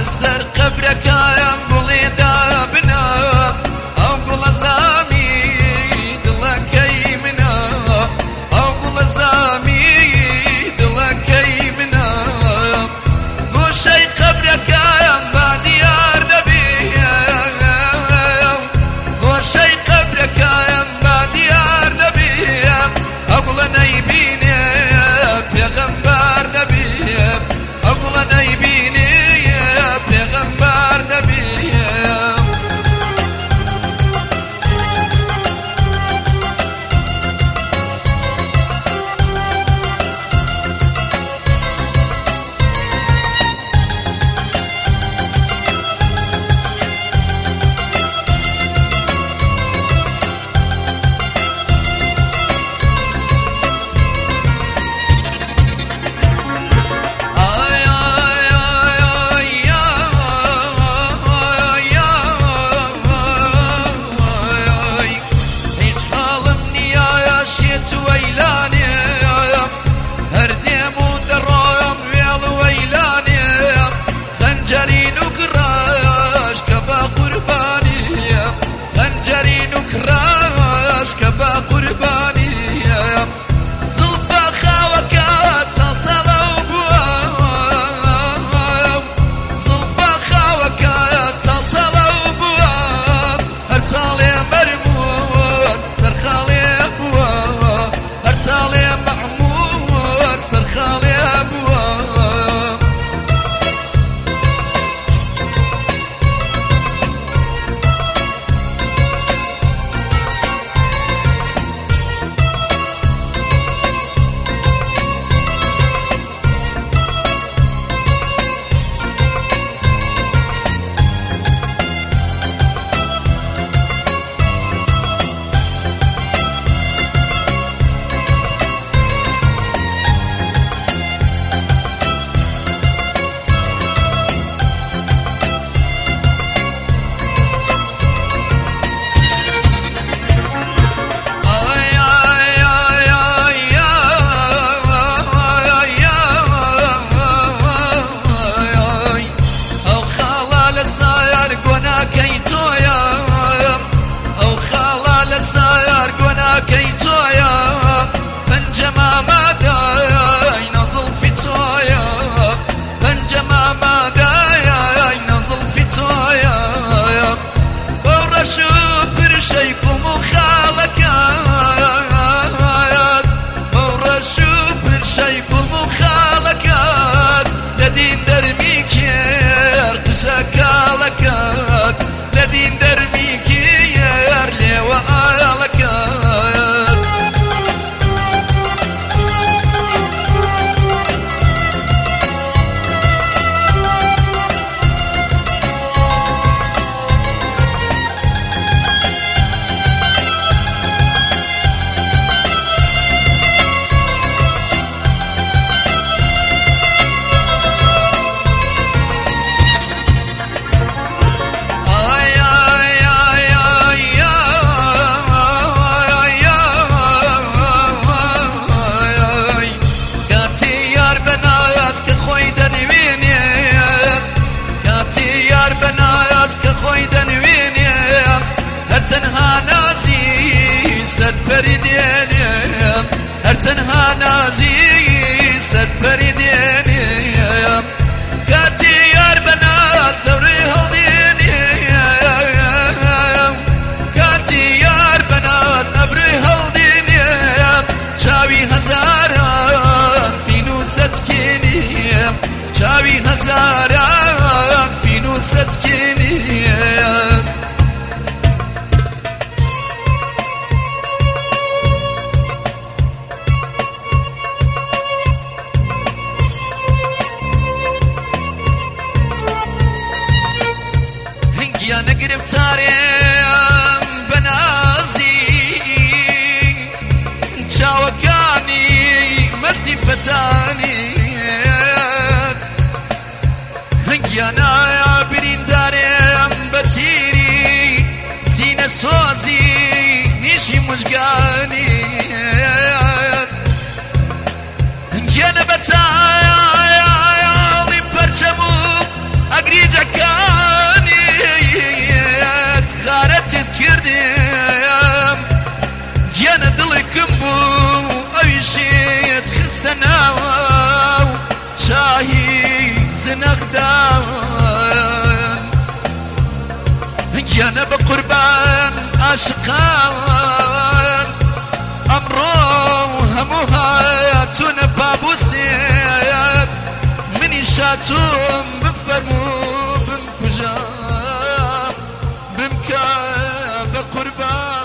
لسر قبرك قولي دابنا او قول زامي دلكي منا او قول زامي دلكي منا قوشي قبرك بديار نبي قوشي قبرك بديار نبي اقول نيبيني پیغمبر نبي اقول نيبيني پیغمبر نبي كراش كبا قرباني زلفا خاوكات تلتلو بوام زلفا خاوكات تلتلو بوام هرتالي مرمور سرخالي بوام هرتالي معمور سرخالي بوام ساير قنا كيتويا فنجما ما داي نزل في تويا فنجما ما داي نزل في تويا ورشو برشيكم وخالكات ورشو برشيكم وخالكات لدين درميك ارتشاكالكات لدين درميك يرلي وآلكات خوي دنويني هر تنها نازي سد بريديني هر تنها نازي سد بريديني كاتي يار بنات ثوري هالديني كاتي يار بنات ابري هالديني شاوي هزاران في نوستكيني شاوي هزاران في نوستكيني هنجي انا قرفتاري بنازي شاوكاني مسي فتاني هنجي انا يا برين داري بتيري سينة سوزي نيشي مشقاني هنجي انا بتايا برچمو اگریجا نخدان يانا بقربان عاشقان أمرو هموها تون بابوسيات مني شاتوم بفرمو بمكجام بمكا بقربان